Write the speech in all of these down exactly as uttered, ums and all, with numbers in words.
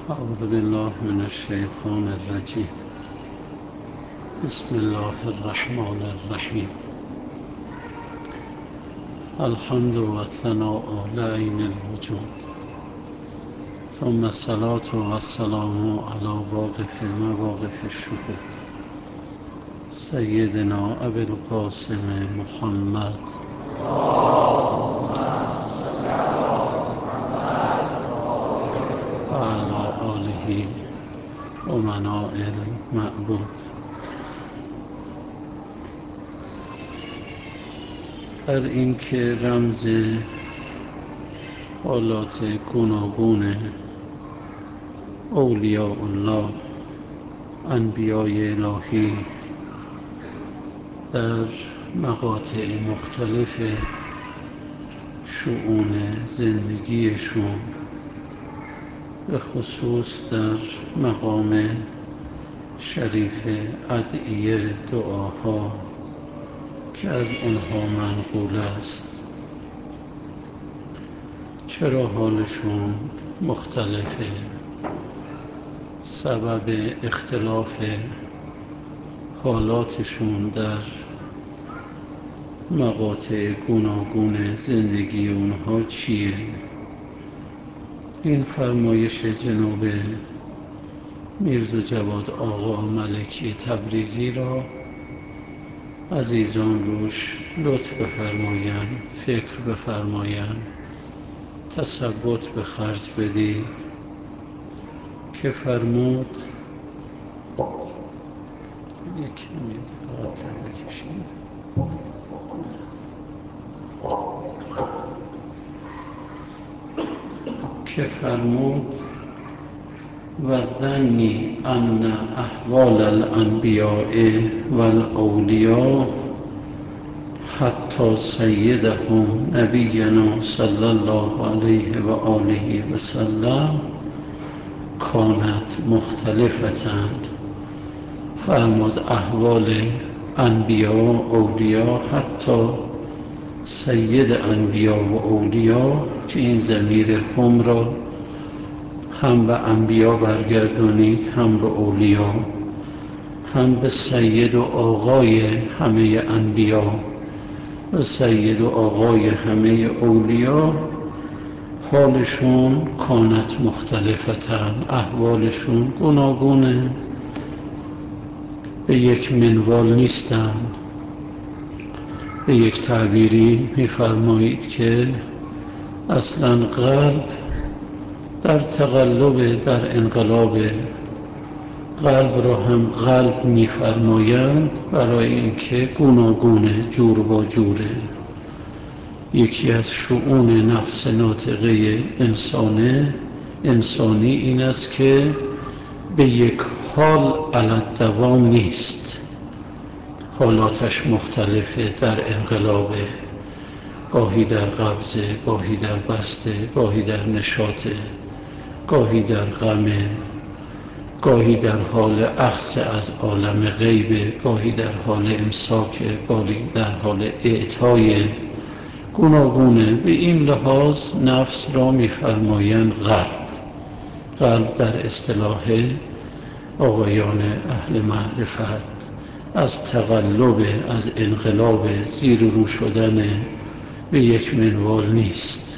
أعوذ بالله من الشيطان الرجيم. بسم الله الرحمن الرحيم. الحمد والثناء لعين الوجود، ثم الصلاة والسلام على واقف مواقف الشهود سيدنا أبي القاسم محمد وعلى آله أمناء المعبود. در این که رمز حالات گوناگون اولیاء الله، انبیای الهی در مقاطع مختلف شؤون زندگیشون، به خصوص در مقام شریف ادعیه دعاها که از اونها منقول است، چرا حالشون مختلفه؟ سبب اختلاف حالاتشون در مقاطع گوناگون زندگی اونها چیه؟ این فرمایش جناب میرزا جواد آقا ملکی تبریزی را عزیزان روش لطف بفرمایند، فکر بفرمایند، تثبت به خرج بدید که فرمود یک کمی قطع بکشید که فرمود و ظنی ان احوال الانبیاء و الاولیاء حتی سیدهم نبینا صلی الله علیه و آله و سلم کانت مختلفتن. فرمود احوال انبیا و اولیا، حتی سید انبیا و اولیا، که این ضمیر هم را هم به انبیا برگردانید، هم به اولیا، هم به سید و آقای همه انبیا و سید و آقای همه اولیا، حالشون کانت مختلفتن، احوالشون گوناگونه، به یک منوال نیستن. به یک تعبیری می‌فرمایید که اصلاً قلب در تقلب، در انقلاب. قلب را هم قلب می‌فرمایند برای اینکه گوناگونه، جور با جوره. یکی از شؤون نفس ناطقه انسانه انسانی این است که به یک حال علی الدوام نیست، حالاتش مختلفه، در انقلابه، گاهی در قبضه، گاهی در بسته، گاهی در نشاطه، گاهی در غمه، گاهی در حال اخذ از عالم غیبه، گاهی در حال امساکه، گاهی در حال اعطای، گوناگونه. به این لحاظ نفس را می‌فرمایند قلب. قلب در اصطلاح آقایان اهل معرفت از تقلب، از انقلاب، زیر و رو شدن به یک منوال نیست.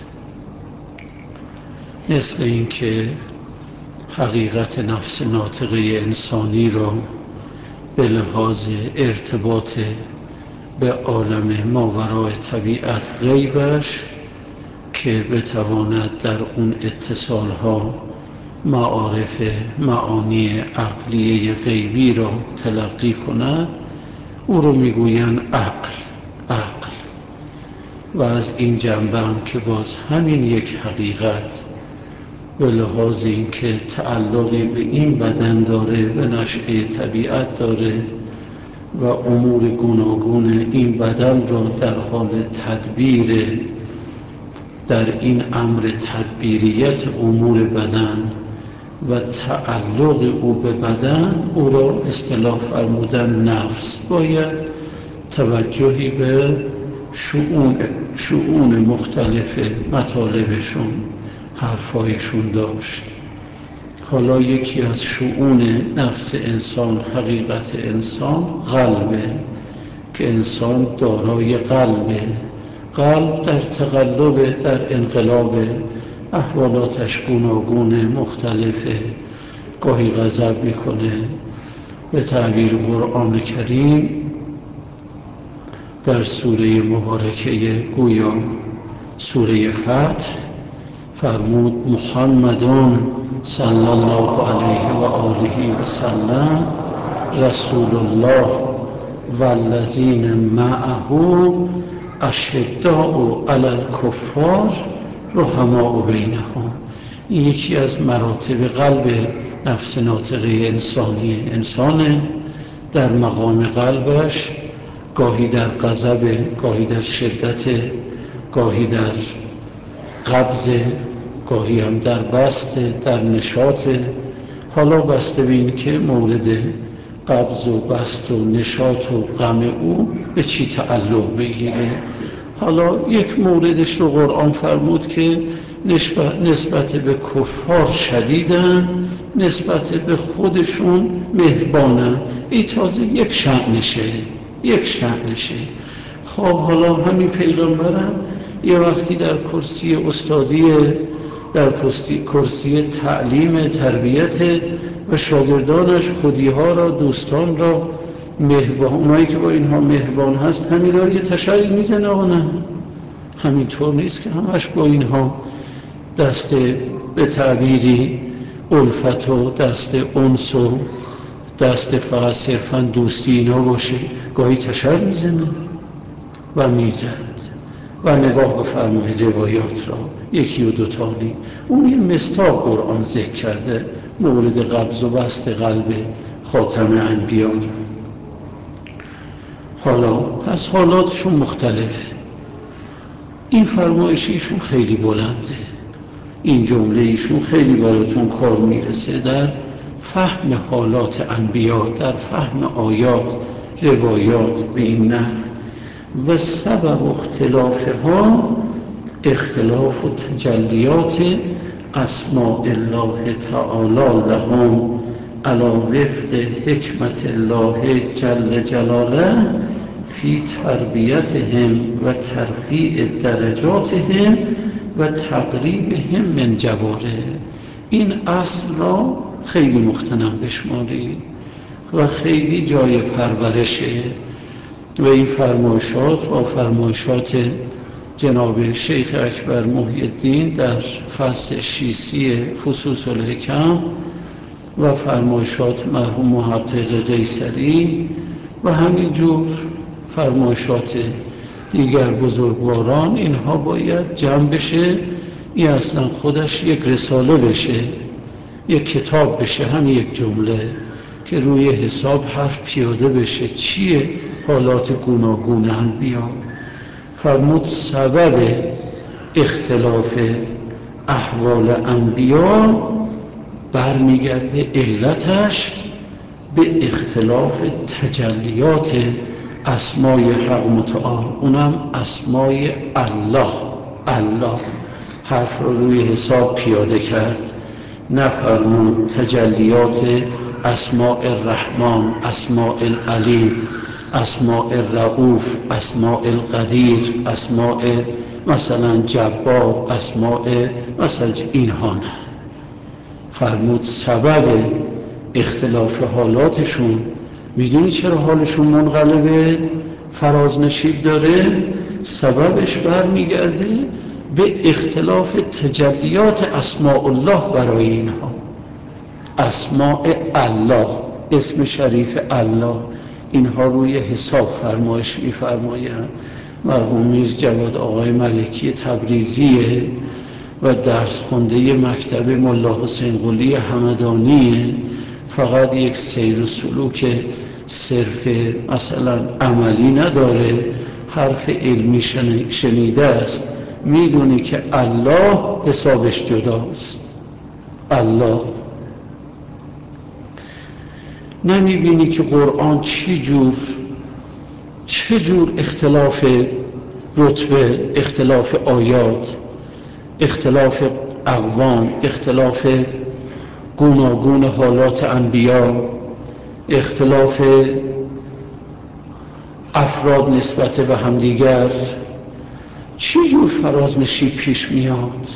مثل این که حقیقت نفس ناطقه انسانی را به لحاظ ارتباط به عالم ماورای طبیعت غیبش، که بتواند در اون اتصالها معارف معانی عقلیه غیبی را تلقی کند، او رو میگویند عقل. عقل و از این جنبه هم که باز همین یک حقیقت به لحاظ این که تعلقی به این بدن داره، به نشأه طبیعت داره و امور گوناگون این بدن را در حال تدبیر، در این امر تدبیریت امور بدن و تعلق او به بدن، او را اصطلاح فرمودن نفس. باید توجهی به شؤون شؤون مختلف مطالبشون، حرفایشون داشت. حالا یکی از شؤون نفس انسان، حقیقت انسان قلبه که انسان دارای قلبه. قلب در تقلب، در انقلاب، احوالاتش گوناگونه، مختلفه. گاهی غضب میکنه. به تعبیر قرآن کریم در سوره مبارکه گویا سوره فتح فرمود محمدون صلی الله علیه و آله و سلم رسول الله والذین معه اشداء علی الکفار رحماء بینهم. این یکی از مراتب قلب نفس ناطقه انسانیه. انسان در مقام قلبش گاهی در غضب، گاهی در شدت، گاهی در قبض، گاهی هم در بست، در نشاط. حالا بسته بین که مورد قبض و بست و نشاط و غم او به چی تعلق بگیره. حالا یک موردش رو قرآن فرمود که نسبت به کفار شدیدن، نسبت به خودشون مهربانن. این تازه یک شأنشه، یک شأنشه. خب حالا همین پیغمبرم یه وقتی در کرسی استادی، در کرسی تعلیم تربیت و شاگردانش خودیها را، دوستان را مهربان، اونایی که با اینها مهربان هست همین را یه تشریع میزنه. آقا نه، همینطور نیست که همش با اینها دست به تعبیری الفت و دست انس و دست فقط صرفا دوستی اینا باشه. گاهی تشریع میزنه و میزد و نگاه بفرمایید روایات را، یکی و دوتانی اون یه مصداق قرآن ذکر کرده مورد قبض و بست قلب خاتم انبیا. حالا از حالاتشون مختلف. این فرمایش ایشون خیلی بلنده، این جمله ایشون خیلی براتون کار میرسه در فهم حالات انبیا، در فهم آیات، روایات به این نحو. و سبب اختلافها اختلاف و تجلیات اسماء الله تعالی لهم علی وفق حکمت الله جل جلاله فی تربیتهم و ترفیع درجاتهم و تقریبهم من جواره. این اصل را خیلی مختنم بشمارید و خیلی جای پرورشه. و این فرمایشات با فرمایشات جناب شیخ اکبر محی الدین در فصل شیسی فصوص الحکم و فرمایشات مرحوم محقق قیصری و همینجور فرمایشات دیگر بزرگواران، اینها باید جمع بشه. این اصلا خودش یک رساله بشه، یک کتاب بشه، همین یک جمله که روی حساب حرف پیاده بشه. چیه حالات گوناگون انبیا؟ فرمود سبب اختلاف احوال انبیا برمیگرده علتش به اختلاف تجلیات اسمای حق متعال، اونم اسمای الله. الله حرف رو روی حساب پیاده کرد، نفرمود تجلیات اسماء الرحمن، اسماء العلیم، اسماء الرؤوف، اسماء القدیر، اسماء مثلا جبار، اسماء مثلا اینها نه. فرمود سبب اختلاف حالاتشون، میدونی چرا حالشون منقلبه، فراز نشیب داره؟ سببش برمیگرده به اختلاف تجلیات اسماء الله برای اینها. اسماء الله، اسم شریف الله، اینها روی حساب فرمایش می‌فرمایند. مرحوم میرزا جواد آقای ملکی تبریزیه و درس خونده مکتب ملا حسین قلی همدانیه. فقط یک سیر و سلوک صرف مثلا عملی نداره، حرف علمی شنیده است، میدونی که الله حسابش جداست. الله نمیبینی که قرآن چی جور چه جور اختلاف رتبه، اختلاف آیات، اختلاف اقوام، اختلاف گوناگون حالات انبیا، اختلاف افراد نسبت به همدیگر، چه جور فرازمشی پیش میاد؟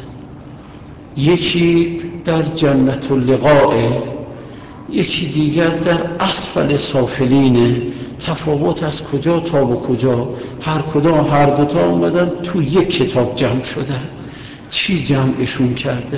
یکی در جنت اللقاء، یکی دیگر در اسفل سافلینه. تفاوت از کجا تا به کجا؟ هر کدام هر دوتا اومدن تو یک کتاب جمع شدن. چی جمعشون کرده؟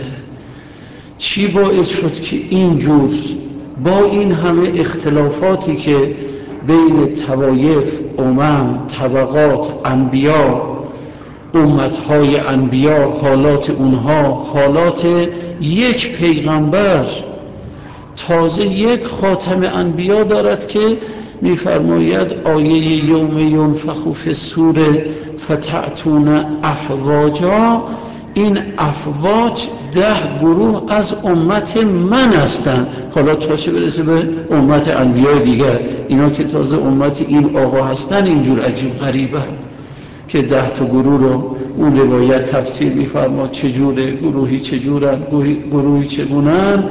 چی باعث شد که اینجور با این همه اختلافاتی که بین طوایف، امم، طبقات، انبیا، امتهای انبیا، حالات اونها، حالات یک پیغمبر، تازه یک خاتم انبیا دارد که می‌فرماید آیه یوم ینفخ فی الصور فتأتون افواجا، این افواج ده گروه از امت من هستند. حالا تا چه برسه به امت انبیاء دیگر، اینا که تازه امت این آقا هستن اینجور عجیب غریبه که ده تا گروه رو اون روایت تفسیر می‌فرما چجوره، گروهی چجورن، گروهی چگونن.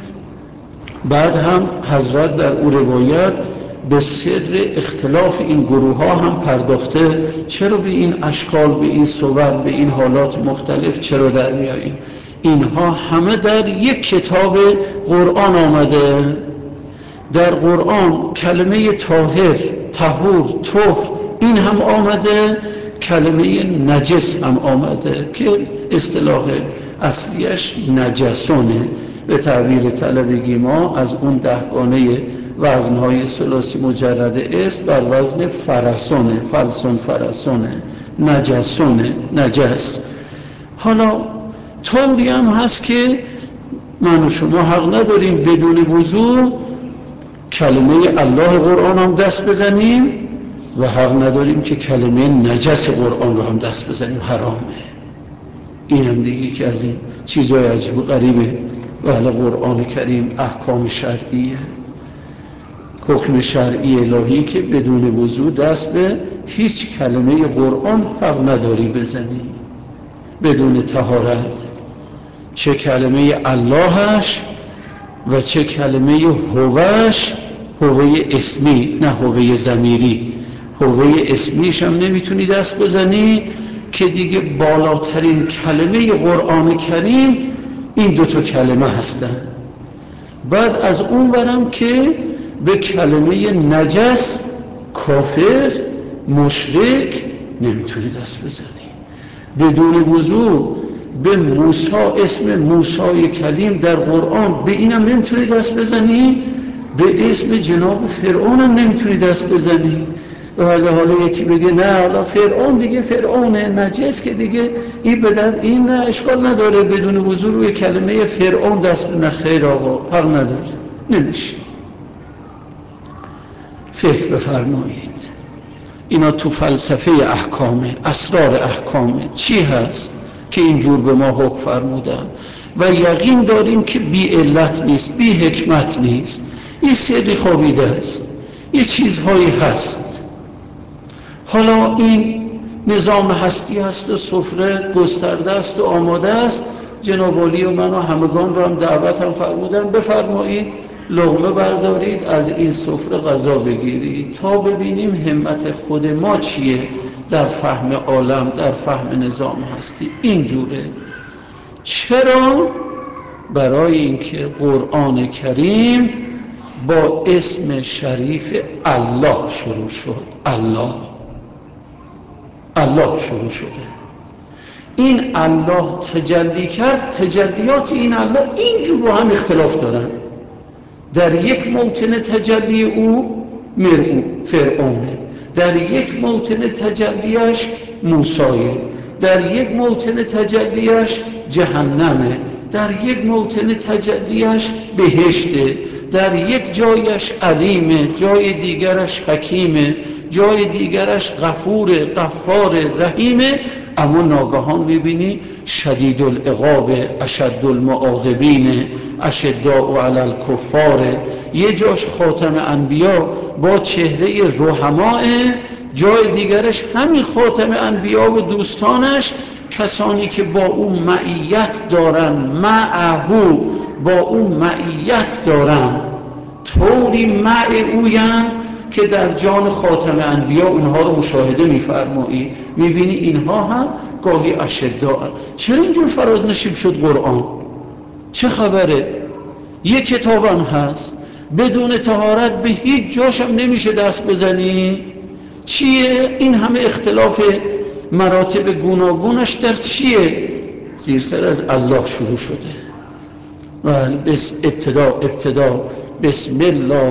بعد هم حضرت در اون روایت به سر اختلاف این گروه ها هم پرداخته. چرا به این اشکال، به این صور، به این حالات مختلف چرا در میاییم؟ اینها همه در یک کتاب قرآن آمده. در قرآن کلمه طاهر، طهور، طهر این هم آمده، کلمه نجس هم آمده که اصطلاح اصلیش نجسونه. به تعبیر طلبگی ما از اون دهگانه وزنهای ثلاثی مجرد است بر وزن فرسونه، فلسون فرسونه، نجسونه، نجس. حالا طوری هم هست که من و شما حق نداریم بدون وضو کلمه الله قرآن هم دست بزنیم و حق نداریم که کلمه نجس قرآن رو هم دست بزنیم، حرامه. این هم دیگه که از این چیزهای عجیب و غریبه. ولی قرآن کریم احکام شرعیه، حکم شرعی الهی که بدون وضو دست به هیچ کلمه قرآن حق نداری بزنی بدون طهارت، چه کلمه اللهش و چه کلمه هوش، هوه اسمی نه هوه ضمیری. هوه اسمیش هم نمیتونی دست بزنی که دیگه بالاترین کلمه قرآن کریم این دوتا کلمه هستن. بعد از اون برم که به کلمه نجس، کافر، مشرک نمیتونی دست بزنی. بدون وضو به موسی، اسم موسی کلیم در قرآن به اینم نمیتونی دست بزنی، به اسم جناب فرعون هم نمیتونی دست بزنی. حالا حالا یکی بگه نه حالا فرعون دیگه فرعون نجس که دیگه این بدن این نه اشکال نداره بدون وضو روی کلمه فرعون دست به خیر آقا حق نداره، نمیشه. فکر بفرمایید اینا تو فلسفه احکامه، اسرار احکامه. چی هست که اینجور به ما حکم فرمودن و یقین داریم که بی علت نیست، بی حکمت نیست، این سری خوابیده است، یه چیزهایی هست. حالا این نظام هستی هست و سفره گسترده است و آماده است. جناب عالی و من و همگان رو هم دعوت هم فرمودن بفرمایید لقمه بردارید از این سفره غذا بگیرید تا ببینیم همت خود ما چیه در فهم عالم، در فهم نظام هستی. اینجوره. چرا؟ برای اینکه قرآن کریم با اسم شریف الله شروع شد. الله الله شروع شده. این الله تجلی کرد، تجلیات این الله اینجور با هم اختلاف دارن. در یک موطن تجلی او مرعو فرعونه، در یک موطن تجلیش موسیه، در یک موطن تجلیش جهنمه، در یک موطن تجلیش بهشته، در یک جایش علیمه، جای دیگرش حکیمه، جای دیگرش غفور، غفار، رحیمه. اما ناگهان میبینی شدید العقاب، اشد المعاقبین، اشداء علی الکفار. یه جاش خاتم انبیا با چهره رحماء، جای دیگرش همین خاتم انبیا و دوستانش کسانی که با او معیت دارن، معهو، با او معیت دارن، طوری مع اوین که در جان خاتم انبیا اونها رو مشاهده میفرمایی، میبینی اینها هم گاهی اشداء. چرا اینجور فراز نشیب شد قرآن؟ چه خبره؟ یک کتابم هست بدون طهارت به هیچ جاشم نمیشه دست بزنی. چیه این همه اختلاف مراتب گوناگونش در چیه؟ زیر سر از الله شروع شده. بله، بس ابتدا ابتدا بسم الله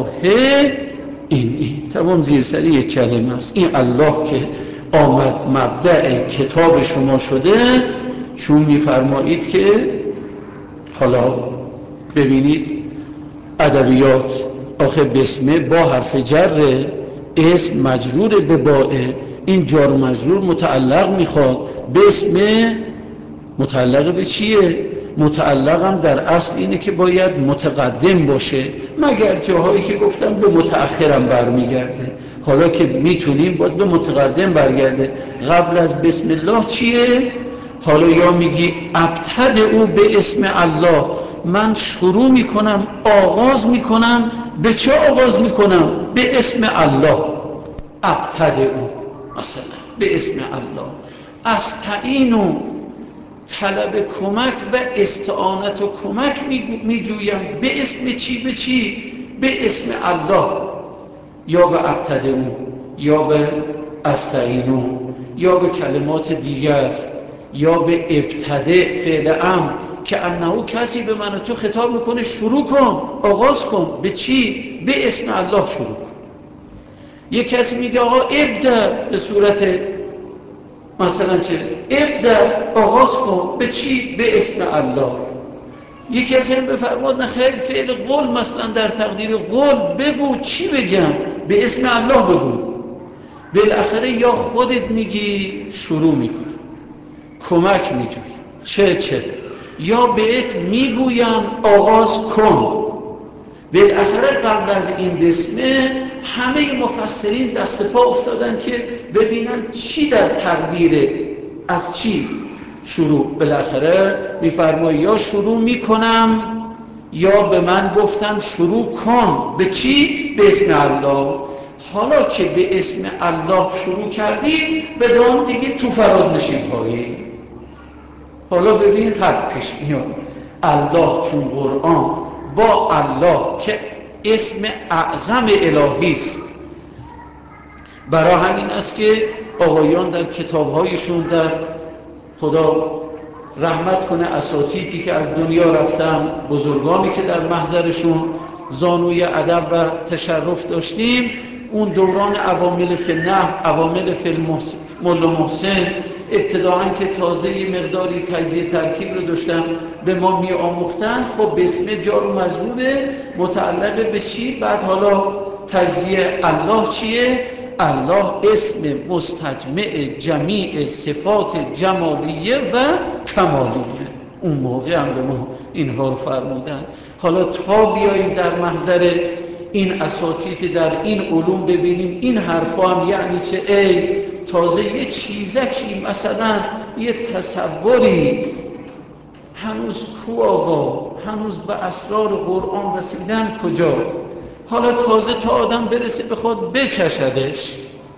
این این تمام زیر سری یک کلمه است. این الله که آمد مبدأ کتاب شما شده، چون میفرمایید که حالا ببینید ادبیات، آخه بسمه با حرف جر، اسم مجرور به باء، این جار و مجرور متعلق میخواد. بسمه متعلق به چیه؟ متعلقم در اصل اینه که باید متقدم باشه، مگر جاهایی که گفتم به متأخرم برمیگرده. حالا که میتونیم باید به متقدم برگرده. قبل از بسم الله چیه؟ حالا یا میگی ابتدئ به اسم الله، من شروع میکنم، آغاز میکنم. به چه آغاز میکنم؟ به اسم الله. ابتدئ مثلا به اسم الله. استعینو طلب کمک و استعانت و کمک میجویم. به اسم چی؟ به چی؟ به اسم الله. یا به ابتدئ، یا به استعینو، یا به کلمات دیگر، یا به ابتدع فعل امر که انه کسی به من تو خطاب میکنه شروع کن، آغاز کن. به چی؟ به اسم الله شروع کن. یک کسی میگه آقا ابدأ، به صورت مثلا چه؟ ابدأ، آغاز کن. به چی؟ به اسم الله. یک کسی هم بفرماد نه خیر، فعل قول مثلا در تقدیر قول بگو. چی بگم؟ به اسم الله بگو. بالاخره یا خودت میگی شروع میکنی، کمک میجوی، چه چه، یا بهت میگویم آغاز کن. بالاخره قبل از این بسمه همه مفسرین دست پا افتادن که ببینن چی در تقدیره، از چی شروع. بالاخره میفرمایی یا شروع میکنم یا به من گفتن شروع کن. به چی؟ به اسم الله. حالا که به اسم الله شروع کردی بدان دیگه تو فراز نشین هایی. حالا ببین حرف پیش میاد. الله چون قرآن با الله که اسم اعظم الهی است، برای همین است که آقایان در کتابهایشون، در خدا رحمت کنه اساتیدی که از دنیا رفتن، بزرگانی که در محضرشون زانوی ادب و تشرف داشتیم، اون دوران عوامل فی النحو، عوامل فی الملا محسن، ابتداعا که تازه مقداری تجزیه ترکیب رو داشتن به ما می آموختن. خب به اسم جار و مجرور متعلق به چی؟ بعد حالا تجزیه الله چیه؟ الله اسم مستجمع جمیع صفات جمالیه و کمالیه. اون موقع هم به ما اینها رو فرمودن. حالا تا بیاییم در محضر این اساتید در این علوم ببینیم این حرفا هم یعنی چه، ای تازه یه چیزکی مثلا یه تصوری هنوز کو آقا، هنوز به اسرار قرآن رسیدن کجا؟ حالا تازه تا آدم برسه بخواد بچشدش.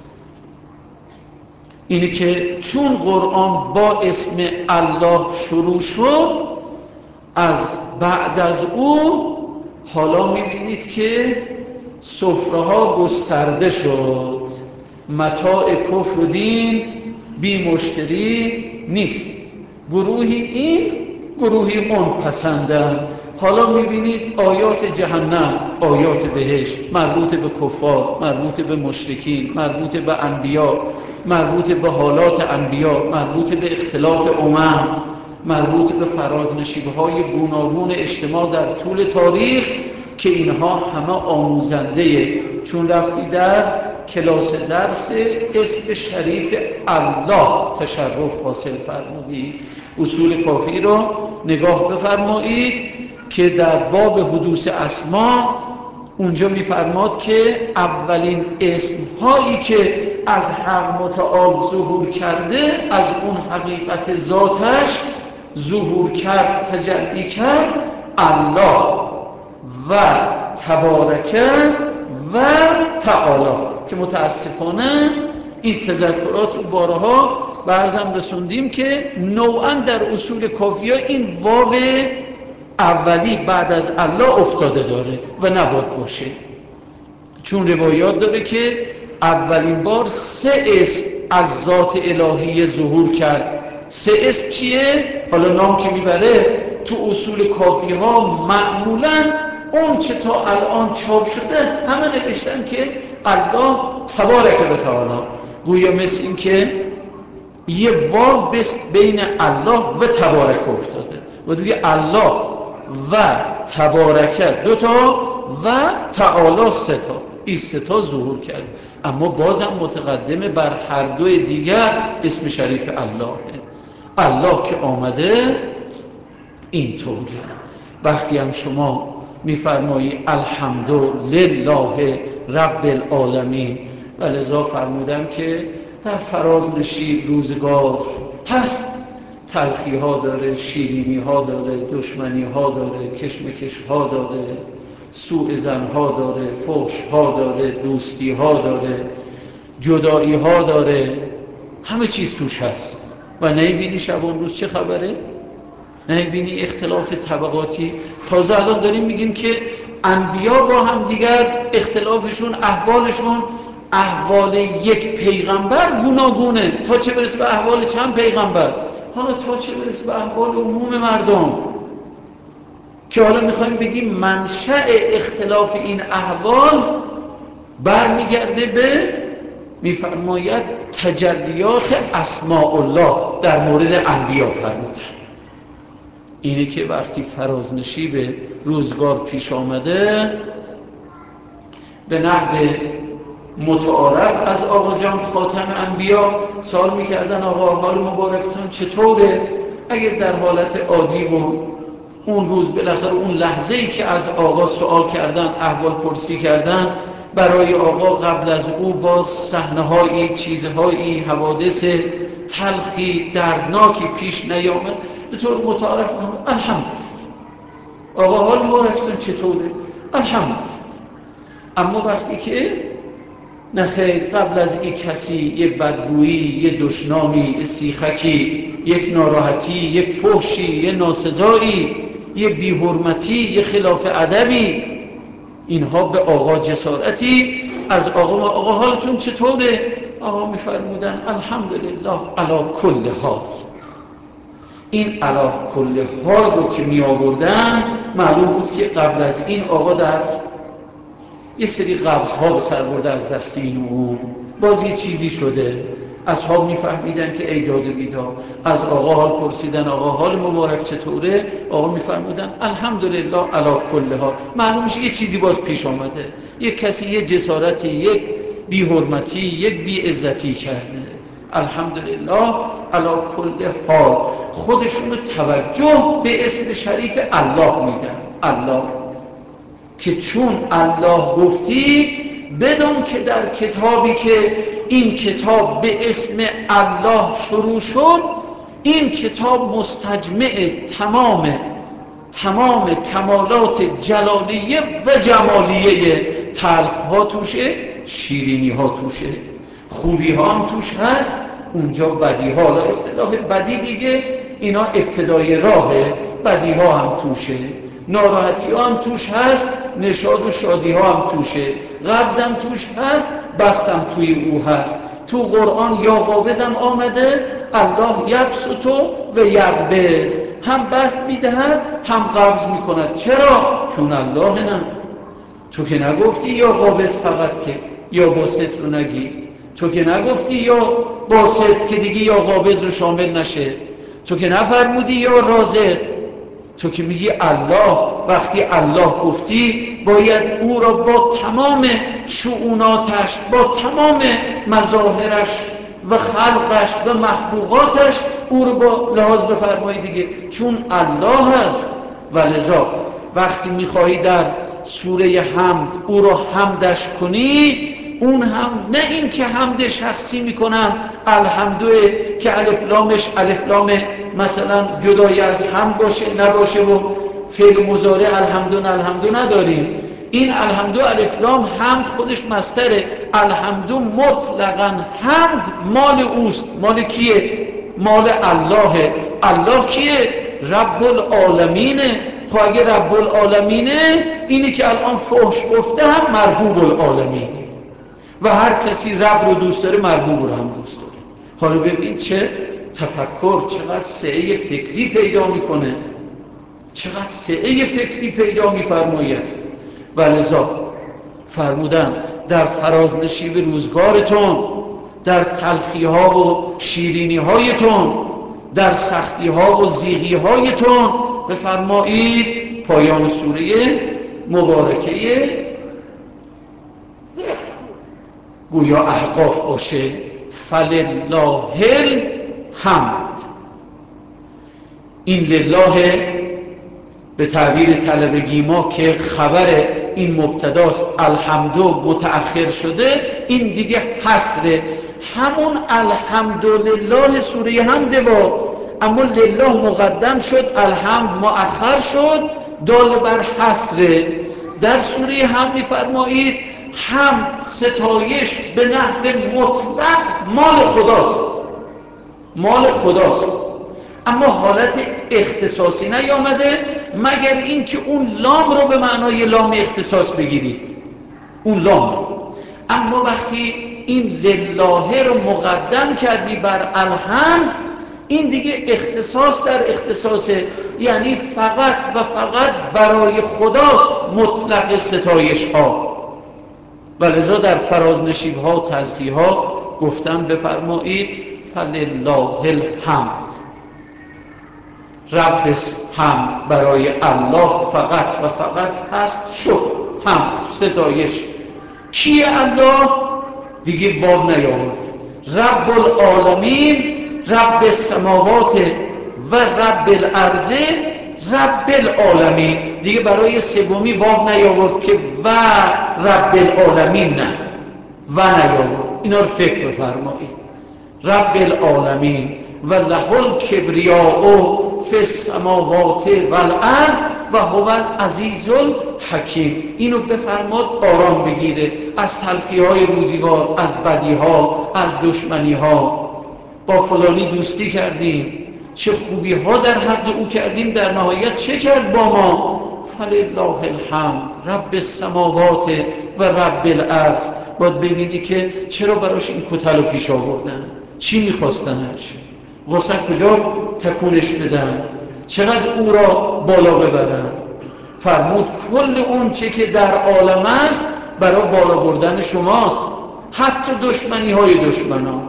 اینی که چون قرآن با اسم الله شروع شد، از بعد از او حالا میبینید که سفره ها گسترده شد. متاع کفر و دین بی مشتری نیست. گروهی این، گروهی اون پسندن. حالا میبینید آیات جهنم، آیات بهشت، مربوط به کفار، مربوط به مشرکین، مربوط به انبیا، مربوط به حالات انبیا، مربوط به اختلاف امم، مربوط به فرازنشیب‌های گوناگون اجتماع در طول تاریخ که اینها همه آموزنده. چون رفتی در کلاس درس اسم شریف الله تشرف حاصل فرمودی. اصول کافی رو نگاه بفرمایید که در باب حدوث اسما اونجا میفرماد که اولین اسم هایی که از حق متعال ظهور کرده، از اون حقیقت ذاتش ظهور کرد، تجلی کرد، الله و تبارکه و تعالی، که متاسفانه این تذکرات رو بارها برزم رسوندیم که نوعا در اصول کافیه این واو اولی بعد از الله افتاده داره و نباید باشه، چون روایات داره که اولین بار سه اسم از ذات الهی ظهور کرد. سه اسم چیه؟ حالا نام که میبره تو اصول کافی ها معمولا اون چه تا الان چاپ شده همه نوشتن که الله تبارک و تعالی، گویا مثل این که یه واو بین الله و تبارک افتاده و دیگه الله و تبارکه دو تا و تعالی سه تا، این سه تا ظهور کرد، اما بازم متقدمه بر هر دوی دیگر اسم شریف اللهه. الله که آمده اینطوره. وقتی هم شما میفرمایی الحمدلله رب العالمین، و لذا فرمودم که در فرازنشین روزگار هست، تلخی ها داره، شیرینی ها داره، دشمنی ها داره، کشمکش ها داره، سوء زن ها داره، فحش ها داره، دوستی ها داره، جدایی ها داره، همه چیز توش هست. و نمیبینی شبان روز چه خبره؟ نمیبینی اختلاف طبقاتی؟ تازه الان داریم میگیم که انبیا با هم دیگر اختلافشون، احوالشون احوال یک پیغمبر گوناگونه، تا چه برسه به احوال چند پیغمبر، حالا تا چه برسه به احوال عموم مردم، که حالا میخوایم بگیم منشأ اختلاف این احوال برمیگرده به، میفرماید تجلیات اسماء الله در مورد انبیا فرمودن. اینه که وقتی فرازنشی به روزگار پیش آمده، به نحو متعارف از آقا جان خاتم انبیا سوال میکردن آقا حال مبارکتان چطوره؟ اگر در حالت عادی و اون روز بالاخره اون لحظه‌ای که از آقا سوال کردن، احوال پرسی کردن، برای آقا قبل از او باز صحنه‌هایی، چیزهایی، حوادث تلخی دردناکی پیش نیامد، به طور متعارف الحمدلله. آقا حال مبارکتان چطوره؟ الحمدلله. اما وقتی که نخیر قبل از این کسی یه بدگویی، یه دشنامی، یه سیخکی، یک ناراحتی، یک فحشی، یه ناسزایی، یه بی‌حرمتی، یه خلاف ادبی، اینها به آقا جسارتی از آقا، ما آقا حالتون چطوره؟ آقا میفرمودن الحمدلله علی کل حال. این علی کل حال رو که می آوردن، معلوم بود که قبل از این آقا در یه سری قبض‌ها به سر برده از دست این و اون، باز یه چیزی شده. اصحاب میفهمیدن که ای داد و بیداد، از آقا حال پرسیدن آقا حال مبارک چطوره؟ آقا میفرمودن الحمدلله علی کل حال. معلوم میشه یه چیزی باز پیش آمده، یک کسی یه جسارتی، یک بی حرمتی، یک بی عزتی کرده. الحمدلله علی کل حال. خودشون توجه به اسم شریف الله میدن. الله که چون الله گفتی، بدون که در کتابی که این کتاب به اسم الله شروع شد، این کتاب مستجمع تمام تمام کمالات جلالیه و جمالیه، تلخ ها توشه، شیرینی ها توشه، خوبی ها هم توش هست، اونجا بدی ها. حالا اصطلاح بدی دیگه اینا ابتدای راهه، بدی ها هم توشه، ناراحتی ها هم توش هست، نشاد و شادی ها هم توشه، قبض هم توش هست، بست هم توی او هست. تو قرآن یا قابض هم آمده، الله یبسطو و یقبض، هم بست میدهد هم قبض میکند. چرا؟ چون الله نه. تو که نگفتی یا قابض فقط که یا باسط رو نگی، تو که نگفتی یا باسط که دیگه یا قابض رو شامل نشه، تو که نفرمودی یا رازق، تو که میگی الله. وقتی الله گفتی باید او را با تمام شؤوناتش، با تمام مظاهرش و خلقش و مخلوقاتش او رو با لحاظ بفرمایی دیگه، چون الله هست. و لذا وقتی میخواهی در سوره حمد او را حمدش کنی، اون هم نه این که حمد شخصی میکنم الحمدوه که الف لامش الف لام مثلا جدای از حمد باشه نباشه و فعل مضارع الحمدو الحمدو نداریم. این الحمدو الف لام حمد خودش مصدره، الحمدو مطلقاً حمد مال اوست. مال کیه؟ مال الله. الله کیه؟ رب العالمینه. خب اگه رب العالمینه، اینی که الان فحش گفته هم مربوب العالمینه و هر کسی رب رو دوست داره مربوب رو هم دوست داره. حالا ببین چه تفکر، چقدر سعه فکری پیدا میکنه، چقدر سعه فکری پیدا میفرماید. و لذا فرمودن در فرازنشیب روزگارتون، در تلخی ها و شیرینی هایتون، در سختی ها و زیغی هایتون بفرمایید پایان سوره مبارکه گویا احقاف باشه فلله الحمد. این لله به تعبیر طلبگی ما که خبر این مبتداست، الحمدو متأخر شده، این دیگه حصره. همون الحمدلله سوره حمد با، اما لله مقدم شد الحمد مؤخر شد، دال بر حصره. در سوره حمد می‌فرمایید حمد ستایش به نحو مطلق مال خداست، مال خداست، اما حالت اختصاصی نیامده مگر اینکه اون لام رو به معنای لام اختصاص بگیرید، اون لام رو. اما وقتی این لله رو مقدم کردی بر الحمد، این دیگه اختصاص در اختصاصه، یعنی فقط و فقط برای خداست مطلق ستایش ها. و لذا در فرازنشیب ها و تلخی ها گفتم بفرمایید فلله الحمد. رب هم برای الله فقط و فقط هست، شد هم ستایش. کیه الله؟ دیگه واو نیاورد. رب العالمین، رب السماوات و رب الارض، رب العالمین. دیگه برای سومی واو نیاورد که و رب العالمین، نه و نیاورد. اینا رو فکر بفرمایید. رب العالمین و له الکبریاء فی السماوات و الارض و هو العزیز الحکیم. اینو بفرماد آرام بگیره از تلخی های روزگار، از بدی ها، از دشمنی ها. با فلانی دوستی کردیم، چه خوبی ها در حق او کردیم، در نهایت چه کرد با ما؟ فلله الحمد رب السماوات و رب الارض. باید ببینی که چرا براش این کتل رو پیش آوردن، چی میخواستنش، غصه کجا تکونش بدن، چقدر او را بالا ببرن. فرمود کل اون چه که در عالم است برای بالا بردن شماست، حتی دشمنی های دشمنان.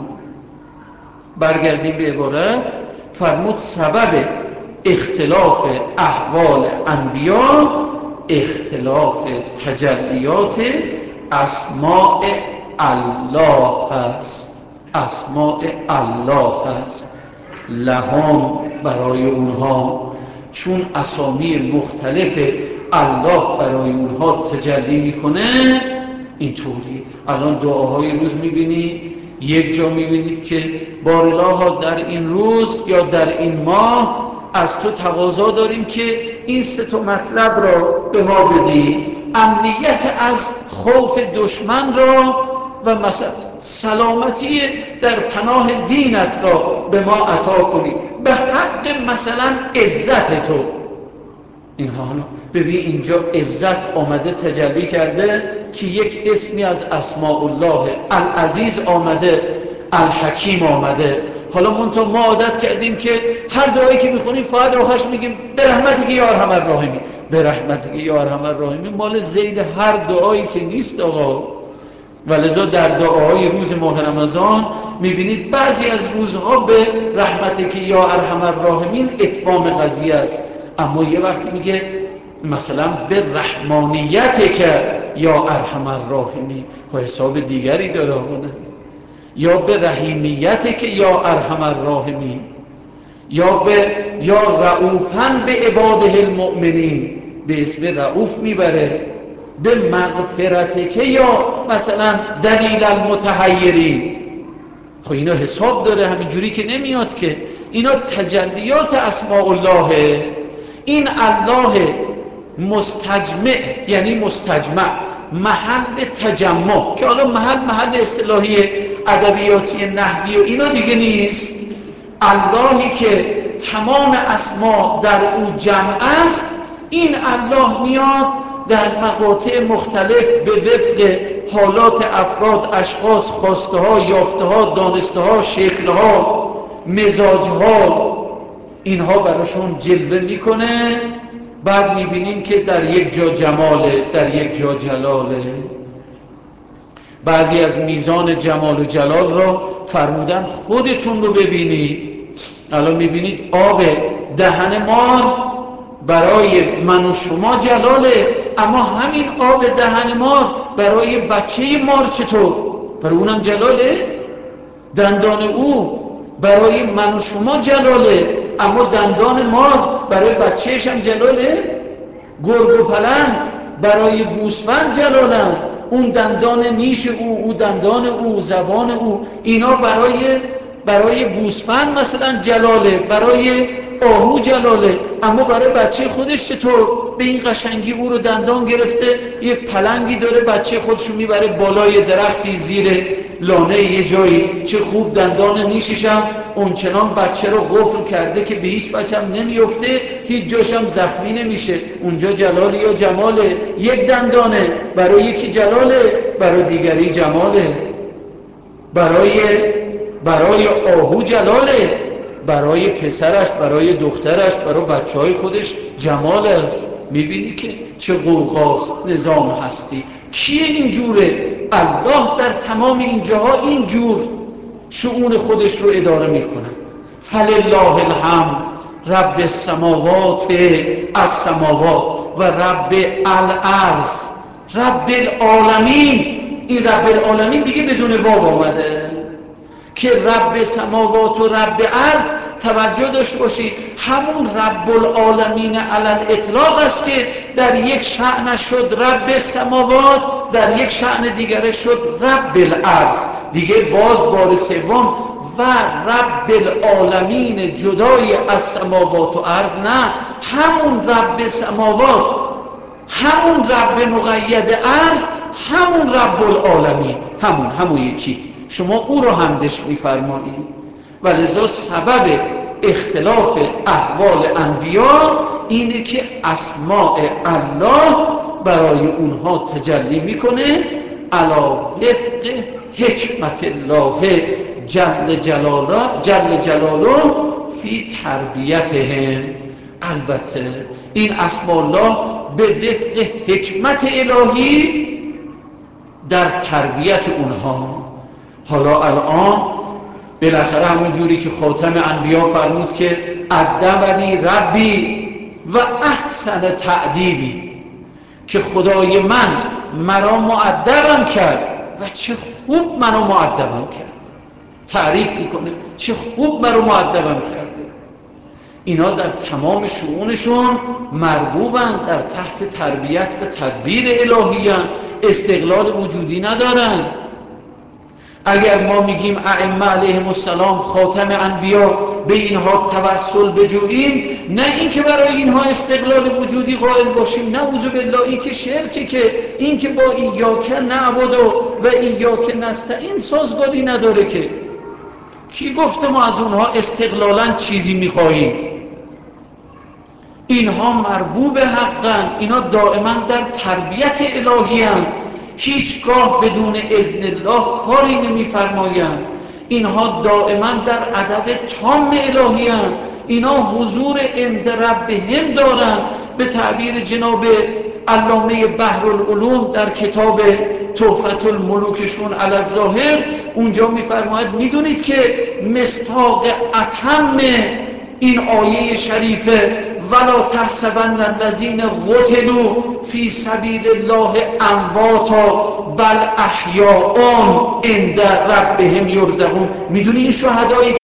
برگردیم به عبارت. فرمود سبب اختلاف احوال انبیا اختلاف تجلیات اسماء الله هست، اسماء الله هست. لهم برای اونها، چون اسامی مختلف الله برای اونها تجلی میکنه. اینطوری الان دعاهای روز میبینی، یک جا میبینید که بارالها در این روز یا در این ماه از تو تقاضا داریم که این سه تا مطلب را به ما بدی: امنیت از خوف دشمن را و مثلا سلامتی در پناه دینت را به ما عطا کنی به حق مثلا عزت تو. اینها ببین اینجا عزت آمده تجلی کرده که یک اسمی از اسماء الله، العزیز آمده، الحکیم آمده. حالا منتها ما عادت کردیم که هر دعایی که میخونیم فقط آخرش میگیم به رحمتی که یا ارحم الراحمین. به رحمتی که یا ارحم الراحمین مال ذیل هر دعایی که نیست آقا. ولذا در دعاهای روز ماه رمضان میبینید بعضی از روزها به رحمتی که یا ارحم الراحمین اتمام قضیه است، اما یه وقتی میگه مثلا به رحمانیت که یا ارحم الراحمین، خب حساب دیگری داره آقا. یا به رحیمیت که یا ارحم الراحمین، یا به یا رؤوفاً به عباده المؤمنین، به اسم رؤوف میبره. به مغفرت که یا مثلا دلیل المتحیرین. خب اینا حساب داره، همینجوری که نمیاد که. اینا تجلیات اسماء الله. این الله مستجمع یعنی مستجمع، محل تجمع، که حالا محل محل اصطلاحی ادبیاتی نحوی و اینا دیگه نیست. اللهی که تمام اسما در او جمع است، این الله میاد در مقاطع مختلف به وفق حالات افراد، اشخاص، خواسته ها، یافته ها، دانسته ها، شکل ها، مزاج ها، اینها براشون جلوه میکنه. بعد میبینیم که در یک جا جماله، در یک جا جلاله. بعضی از میزان جمال و جلال را فرمودن خودتون رو ببینید. الان میبینید آب دهن مار برای من و شما جلاله، اما همین آب دهن مار برای بچه مار چطور؟ برای اونم جلاله. دندان او برای من و شما جلاله، اما دندان مار برای بچهش هم جلاله. گرگ و پلنگ برای گوسفند جلالن، اون دندان نیش او، او دندان او، زبان او، اینا برای برای گوسفند مثلا جلاله، برای آهو جلاله، اما برای بچه خودش چطور؟ به این قشنگی او رو دندان گرفته، یک پلنگی داره بچه خودشو میبره بالای درختی زیر لانه یه جایی، چه خوب دندان نیشش هم اونچنان بچه رو قفل کرده که به هیچ وجه هم نمیفته، هیچ جاش هم زخمی نمیشه. اونجا جلال یا جماله؟ یک دندانه، برای یکی جلاله، برای دیگری جماله. برای برای آهو جلاله، برای پسرش، برای دخترش، برای بچه های خودش جمال است. میبینی که چه غوغاست نظام هستی. کیه اینجوره؟ الله در تمام این جاها اینجور شؤون خودش رو اداره میکنه. فلله الحمد رب السماوات السماوات و رب الارض رب العالمین. این رب العالمین دیگه بدون واو آمده که رب سماوات و رب ارض. توجه داشته باشید همون رب العالمین علی الاطلاق است که در یک شأن شد رب سماوات، در یک شأن دیگره شد رب الارض. دیگه باز بار سوم و رب العالمین جدای از سماوات و ارض نه، همون رب سماوات، همون رب مقید ارض، همون رب العالمین، همون همون یکی. شما او رو همدش می‌فرمایید. و لذا سبب اختلاف احوال انبیا اینه که اسماء الله برای اونها تجلی میکنه علی وفق حکمت الله جل جلاله جل جلاله فی تربیتهم. البته این اسماء الله به وفق حکمت الهی در تربیت اونها. حالا الان بالاخره همون جوری که خاتم انبیا فرمود که ادبنی ربی و احسن تعدیبی، که خدای من مرا مؤدبم کرد و چه خوب مرا مؤدبم کرد. تعریف میکنه چه خوب مرا مؤدبم کرده. اینا در تمام شؤونشون مربوبند، در تحت تربیت و تدبیر الهیان، استقلال وجودی ندارن. اگر ما میگیم ائمه علیهم السلام خاتم انبیا، به اینها توسل بجوییم، نه این که برای اینها استقلال وجودی قائل باشیم، نعوذ بالله، این که شرکه، که این که با ایاک نعبد و ایاک نستعین سازگاری نداره. که کی گفته ما از اونها استقلالا چیزی میخواهیم؟ اینها مربوب حقن، اینا دائما در تربیت الهی هستند، هیچگاه بدون اذن الله کاری نمی‌فرمایند. اینها دائما در ادب تام الهی هستند، اینا حضور عند ربهم دارند. به تعبیر جناب علامه بحرالعلوم در کتاب تحفة الملوکشون علی الظاهر، اونجا می‌فرماید میدونید که مصداق اتم این آیه شریفه ولا تحسبن الذین قتلوا فی سبیل الله امواتا بل احیاء عند ربهم یرزقون. میدونی این شهدایی